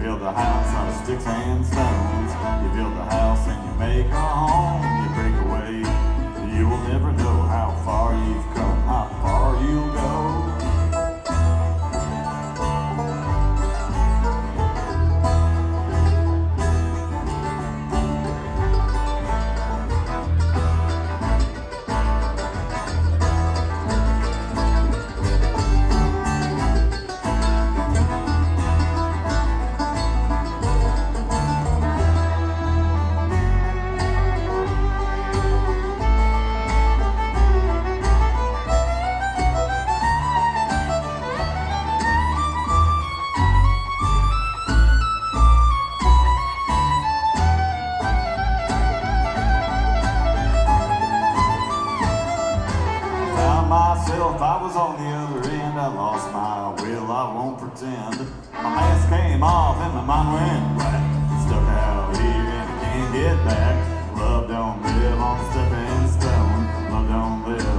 build a house out of sticks and stones. You build a house and you make a home. You break away, you will never know how far you've come, how far you'll go. Myself, I was on the other end. I lost my will, I won't pretend. My mask came off and my mind went black. Stuck out here and I can't get back. Love don't live on stepping stone. Love don't live